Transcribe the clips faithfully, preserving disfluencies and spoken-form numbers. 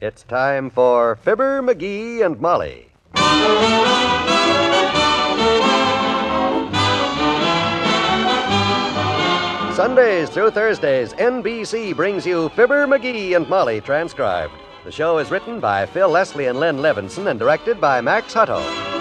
It's time for Fibber, McGee, and Molly. Sundays through Thursdays, N B C brings you Fibber, McGee, and Molly transcribed. The show is written by Phil Leslie and Len Levinson and directed by Max Hutto.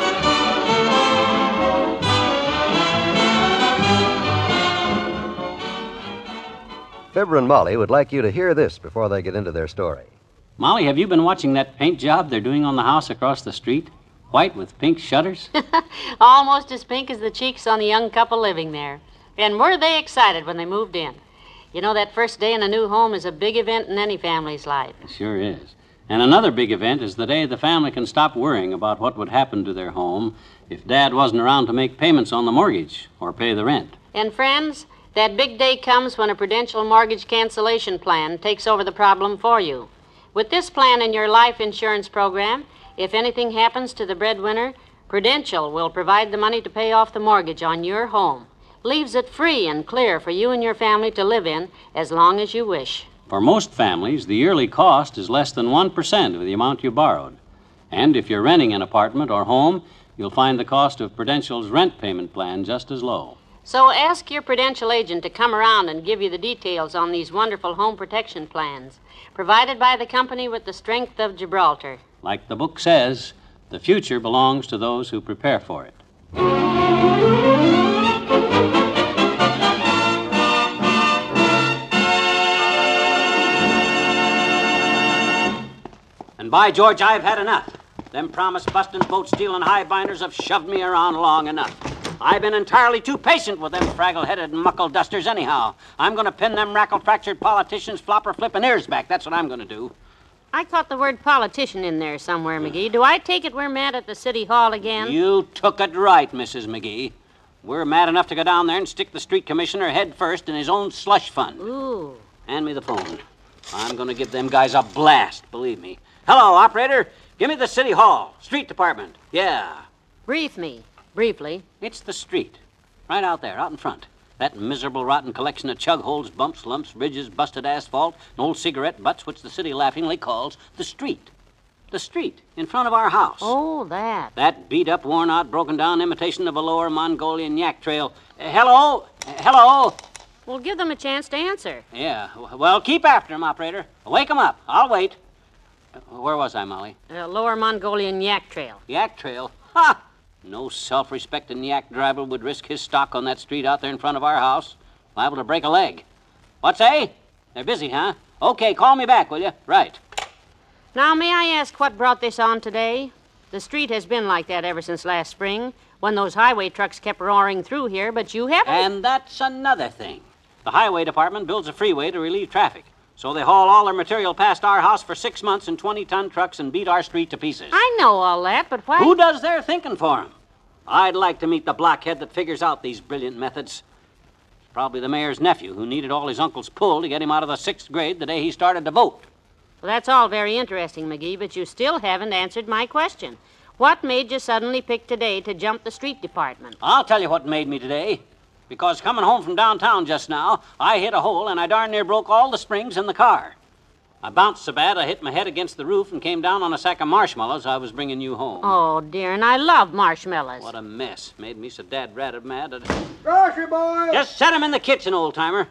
Fibber and Molly would like you to hear this before they get into their story. Molly, have you been watching that paint job they're doing on the house across the street? White with pink shutters? Almost as pink as the cheeks on the young couple living there. And were they excited when they moved in? You know, that first day in a new home is a big event in any family's life. It sure is. And another big event is the day the family can stop worrying about what would happen to their home if Dad wasn't around to make payments on the mortgage or pay the rent. And friends, that big day comes when a Prudential mortgage cancellation plan takes over the problem for you. With this plan in your life insurance program, if anything happens to the breadwinner, Prudential will provide the money to pay off the mortgage on your home. Leaves it free and clear for you and your family to live in as long as you wish. For most families, the yearly cost is less than one percent of the amount you borrowed. And if you're renting an apartment or home, you'll find the cost of Prudential's rent payment plan just as low. So ask your Prudential agent to come around and give you the details on these wonderful home protection plans, provided by the company with the strength of Gibraltar. Like the book says, the future belongs to those who prepare for it. And by George, I've had enough. Them promise-busting, boat-stealing high-binders have shoved me around long enough. I've been entirely too patient with them fraggle-headed muckle-dusters anyhow. I'm going to pin them rackle-fractured politicians' flopper-flipping ears back. That's what I'm going to do. I caught the word politician in there somewhere, McGee. Do I take it we're mad at the City Hall again? You took it right, Missus McGee. We're mad enough to go down there and stick the street commissioner head first in his own slush fund. Ooh. Hand me the phone. I'm going to give them guys a blast, believe me. Hello, operator. Give me the City Hall. Street Department. Yeah. Brief me. Briefly. It's the street. Right out there, out in front. That miserable, rotten collection of chug holes, bumps, lumps, ridges, busted asphalt, and old cigarette butts, which the city laughingly calls the street. The street in front of our house. Oh, that. That beat-up, worn-out, broken-down imitation of a lower Mongolian yak trail. Uh, hello? Uh, hello? Well, give them a chance to answer. Yeah. Well, keep after him, operator. Wake him up. I'll wait. Uh, where was I, Molly? Uh, lower Mongolian yak trail. Yak trail? Ha! No self-respecting yak driver would risk his stock on that street out there in front of our house. Liable to break a leg. What say? They're busy, huh? Okay, call me back, will you? Right. Now, may I ask what brought this on today? The street has been like that ever since last spring, when those highway trucks kept roaring through here, but you haven't. And that's another thing. The highway department builds a freeway to relieve traffic. So they haul all their material past our house for six months in twenty-ton trucks and beat our street to pieces. I know all that, but why... Who does their thinking for 'em? I'd like to meet the blockhead that figures out these brilliant methods. It's probably the mayor's nephew who needed all his uncle's pull to get him out of the sixth grade the day he started to vote. Well, that's all very interesting, McGee, but you still haven't answered my question. What made you suddenly pick today to jump the street department? I'll tell you what made me today. Because coming home from downtown just now, I hit a hole and I darn near broke all the springs in the car. I bounced so bad I hit my head against the roof and came down on a sack of marshmallows I was bringing you home. Oh, dear, and I love marshmallows. What a mess. Made me so dad-ratted mad that... Grocery boy! Just set him in the kitchen, old-timer.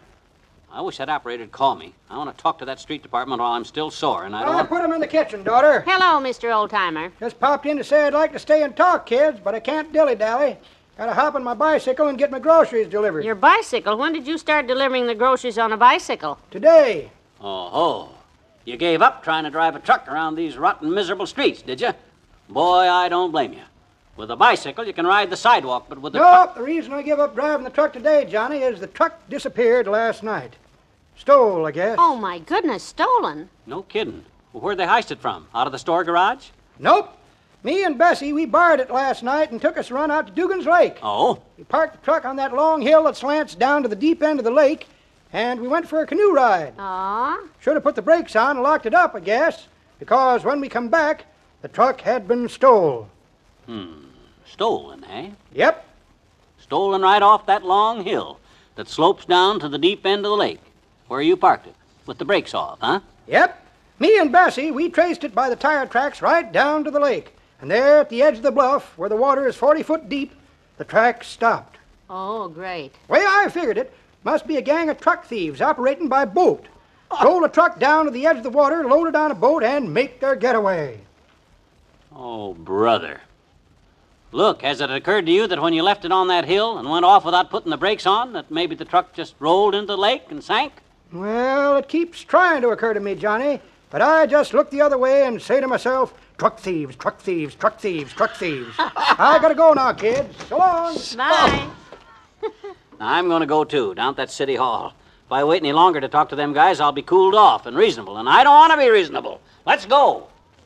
I wish that operator'd call me. I want to talk to that street department while I'm still sore, and I don't... I put him in the kitchen, daughter. Hello, Mister Oldtimer. Just popped in to say I'd like to stay and talk, kids, but I can't dilly-dally. Gotta hop on my bicycle and get my groceries delivered. Your bicycle? When did you start delivering the groceries on a bicycle? Today. Oh-ho. You gave up trying to drive a truck around these rotten, miserable streets, did you? Boy, I don't blame you. With a bicycle, you can ride the sidewalk, but with a nope, truck... the reason I give up driving the truck today, Johnny, is the truck disappeared last night. Stole, I guess. Oh, my goodness, stolen? No kidding. Well, where'd they heist it from? Out of the store garage? Nope. Me and Bessie, we borrowed it last night and took us a run out to Dugan's Lake. Oh? We parked the truck on that long hill that slants down to the deep end of the lake, and we went for a canoe ride. Aw. Should have put the brakes on and locked it up, I guess, because when we come back, the truck had been stole. Hmm. Stolen, eh? Yep. Stolen right off that long hill that slopes down to the deep end of the lake, where you parked it, with the brakes off, huh? Yep. Me and Bessie, we traced it by the tire tracks right down to the lake. And there at the edge of the bluff, where the water is forty foot deep, the tracks stopped. Oh, great. Way I figured it, must be a gang of truck thieves operating by boat. Roll a truck down to the edge of the water, load it on a boat, and make their getaway. Oh, brother. Look, has it occurred to you that when you left it on that hill and went off without putting the brakes on, that maybe the truck just rolled into the lake and sank? Well, it keeps trying to occur to me, Johnny, but I just look the other way and say to myself, truck thieves, truck thieves, truck thieves, truck thieves. I gotta go now, kids. So long. Bye. Now, I'm going to go, too, down at that city hall. If I wait any longer to talk to them guys, I'll be cooled off and reasonable, and I don't want to be reasonable. Let's go.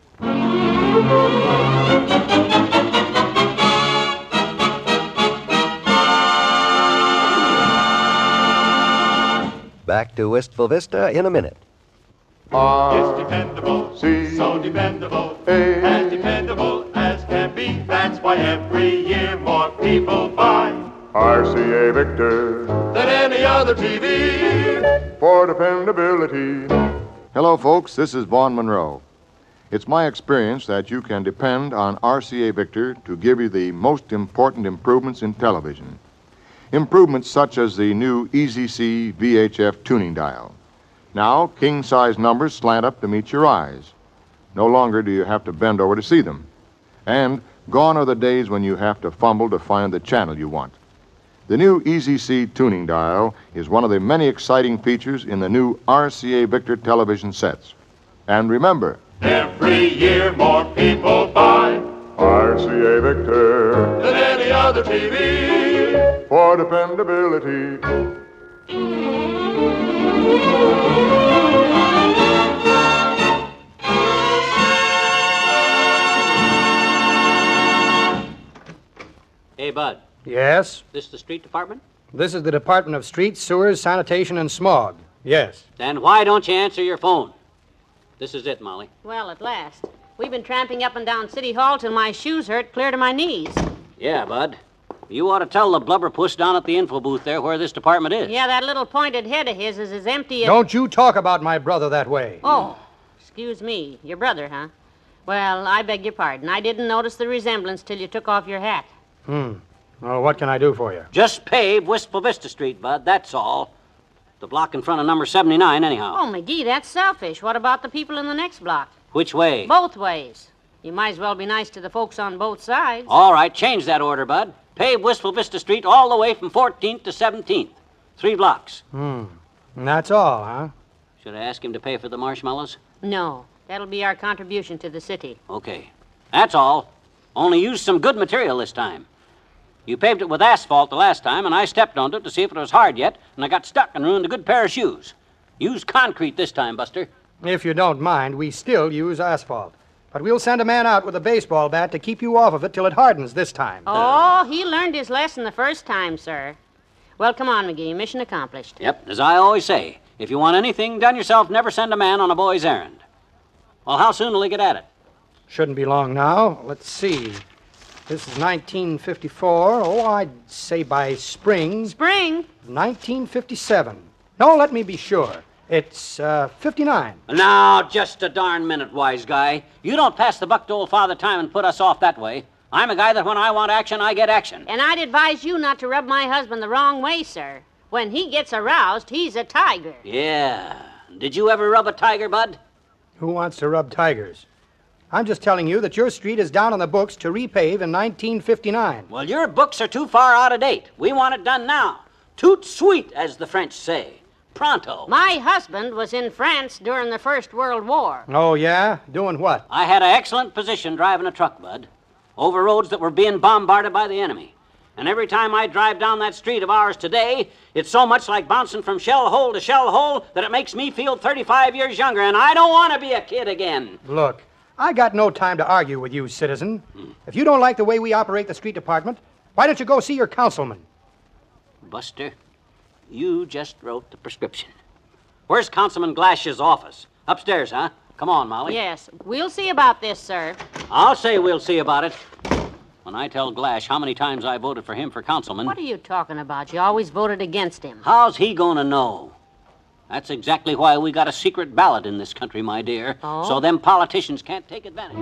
Back to Wistful Vista in a minute. It's dependable, C, so dependable, A, as dependable as can be. That's why every year more people buy R C A Victor than any other T V. for dependability. Hello, folks. This is Vaughn Monroe. It's my experience that you can depend on R C A Victor to give you the most important improvements in television. Improvements such as the new E Z C V H F tuning dial. Now, king-size numbers slant up to meet your eyes. No longer do you have to bend over to see them. And gone are the days when you have to fumble to find the channel you want. The new E Z C tuning dial is one of the many exciting features in the new R C A Victor television sets. And remember, Every year more people buy R C A Victor than any other T V. for dependability. Hey, Bud, Yes? this the street department? This is the Department of Streets, Sewers, Sanitation, and Smog. Yes. Then why don't you answer your phone? This is it, Molly. Well, at last. We've been tramping up and down City Hall till my shoes hurt clear to my knees. Yeah, Bud. You ought to tell the blubberpuss down at the info booth there where this department is. Yeah, that little pointed head of his is as empty as... Don't you talk about my brother that way. Oh, excuse me. Your brother, huh? Well, I beg your pardon. I didn't notice the resemblance till you took off your hat. Hmm. Well, what can I do for you? Just pave Wistful Vista Street, Bud, that's all. The block in front of number seventy-nine, anyhow. Oh, McGee, that's selfish. What about the people in the next block? Which way? Both ways. You might as well be nice to the folks on both sides. All right, change that order, Bud. Pave Wistful Vista Street all the way from fourteenth to seventeenth. Three blocks. Hmm. And that's all, huh? Should I ask him to pay for the marshmallows? No, that'll be our contribution to the city. Okay. That's all. Only use some good material this time. You paved it with asphalt the last time, and I stepped on it to see if it was hard yet, and I got stuck and ruined a good pair of shoes. Use concrete this time, Buster. If you don't mind, we still use asphalt. But we'll send a man out with a baseball bat to keep you off of it till it hardens this time. Oh, he learned his lesson the first time, sir. Well, come on, McGee. Mission accomplished. Yep, as I always say, if you want anything done yourself, never send a man on a boy's errand. Well, how soon will he get at it? Shouldn't be long now. Let's see. This is nineteen fifty-four. Oh, I'd say by spring, Spring? nineteen fifty-seven. No, let me be sure. It's uh, fifty-nine. Now, just a darn minute, wise guy. You don't pass the buck to old Father Time and put us off that way. I'm a guy that when I want action, I get action. And I'd advise you not to rub my husband the wrong way, sir. When he gets aroused, he's a tiger. Yeah. Did you ever rub a tiger, Bud? Who wants to rub tigers? I'm just telling you that your street is down on the books to repave in nineteen fifty-nine. Well, your books are too far out of date. We want it done now. Tout sweet, as the French say. Pronto. My husband was in France during the First World War. Oh, yeah? Doing what? I had an excellent position driving a truck, Bud, over roads that were being bombarded by the enemy. And every time I drive down that street of ours today, it's so much like bouncing from shell hole to shell hole that it makes me feel thirty-five years younger, and I don't want to be a kid again. Look, I got no time to argue with you, citizen. Hmm. If you don't like the way we operate the street department, why don't you go see your councilman? Buster, you just wrote the prescription. Where's Councilman Glash's office? Upstairs, huh? Come on, Molly. Yes, we'll see about this, sir. I'll say we'll see about it. When I tell Glash how many times I voted for him for councilman... What are you talking about? You always voted against him. How's he gonna know? That's exactly why we got a secret ballot in this country, my dear. Oh? So them politicians can't take advantage.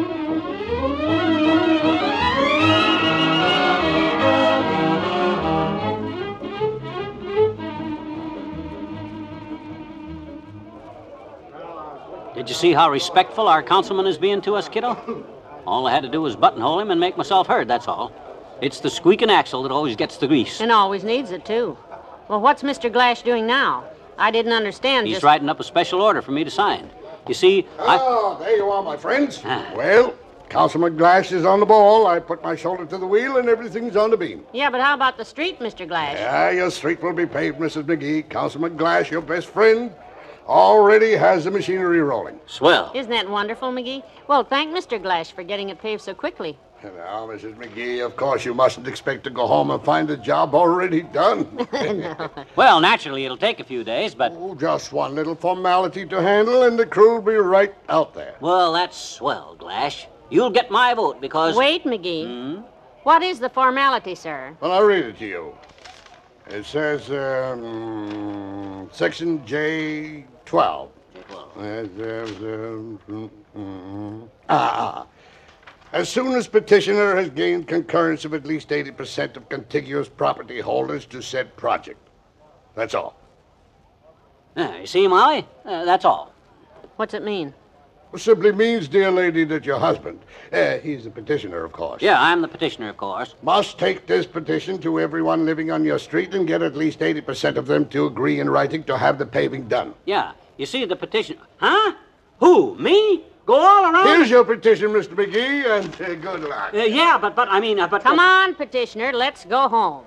Did you see how respectful our councilman is being to us, kiddo? All I had to do was buttonhole him and make myself heard, that's all. It's the squeaking axle that always gets the grease. And always needs it, too. Well, what's Mister Glash doing now? I didn't understand. He's just... writing up a special order for me to sign. You see, I... Oh, there you are, my friends. Ah. Well, Councilman Glash is on the ball. I put my shoulder to the wheel, and everything's on the beam. Yeah, but how about the street, Mister Glash? Yeah, your street will be paved, Missus McGee. Councilman Glash, your best friend, already has the machinery rolling. Swell. Isn't that wonderful, McGee? Well, thank Mister Glash for getting it paved so quickly. Now, Missus McGee, of course you mustn't expect to go home and find the job already done. No. Well, naturally, it'll take a few days, but... Oh, just one little formality to handle, and the crew will be right out there. Well, that's swell, Glash. You'll get my vote because... Wait, McGee. Hmm? What is the formality, sir? Well, I'll read it to you. It says, um, Section J twelve. J twelve. Ah. As soon as petitioner has gained concurrence of at least eighty percent of contiguous property holders to said project. That's all. Ah, you see, Molly? Uh, that's all. What's it mean? It simply means, dear lady, that your husband, uh, he's the petitioner, of course, Yeah, I'm the petitioner, of course. must take this petition to everyone living on your street and get at least eighty percent of them to agree in writing to have the paving done. Yeah, you see, the petition... Huh? Who? Me? Go all around? Here's your petition, Mister McGee, and uh, good luck. Uh, yeah, but, but, I mean, uh, but... Come on, petitioner, let's go home.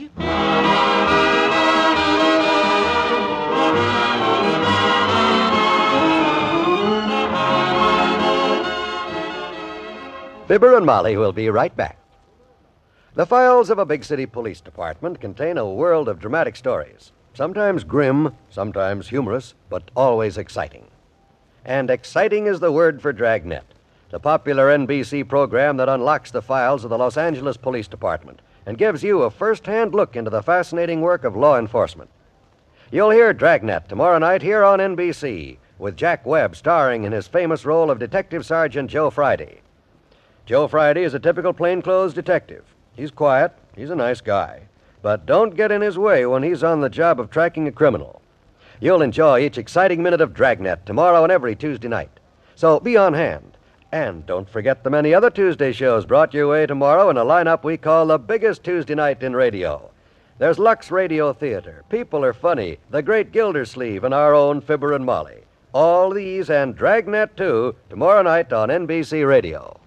Fibber and Molly will be right back. The files of a big city police department contain a world of dramatic stories, sometimes grim, sometimes humorous, but always exciting. And exciting is the word for Dragnet, the popular N B C program that unlocks the files of the Los Angeles Police Department and gives you a first-hand look into the fascinating work of law enforcement. You'll hear Dragnet tomorrow night here on N B C, with Jack Webb starring in his famous role of Detective Sergeant Joe Friday. Joe Friday is a typical plainclothes detective. He's quiet, he's a nice guy, but don't get in his way when he's on the job of tracking a criminal. You'll enjoy each exciting minute of Dragnet tomorrow and every Tuesday night. So be on hand. And don't forget the many other Tuesday shows brought your way tomorrow in a lineup we call the biggest Tuesday night in radio. There's Lux Radio Theater, People Are Funny, The Great Gildersleeve, and our own Fibber and Molly. All these and Dragnet, too, tomorrow night on N B C Radio.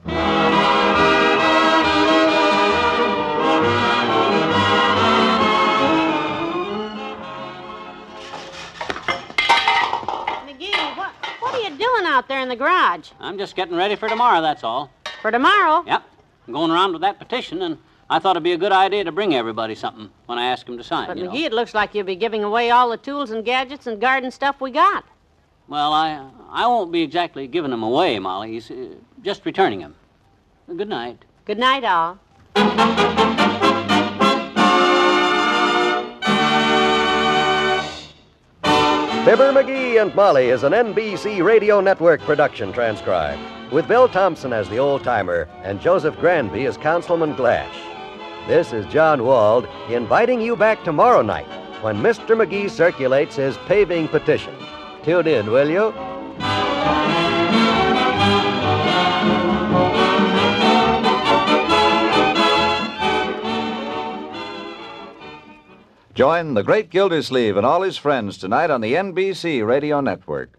Out there in the garage. I'm just getting ready for tomorrow, that's all. For tomorrow? Yep. I'm going around with that petition, and I thought it'd be a good idea to bring everybody something when I ask them to sign, But, you McGee, know. it looks like you'll be giving away all the tools and gadgets and garden stuff we got. Well, I I won't be exactly giving them away, Molly. He's, uh, just returning them. Good night. Good night, all. Fibber, McGee, and Molly is an N B C Radio Network production transcribed, with Bill Thompson as the old-timer and Joseph Granby as Councilman Glash. This is John Wald inviting you back tomorrow night when Mister McGee circulates his paving petition. Tune in, will you? Join the great Gildersleeve and all his friends tonight on the N B C Radio Network.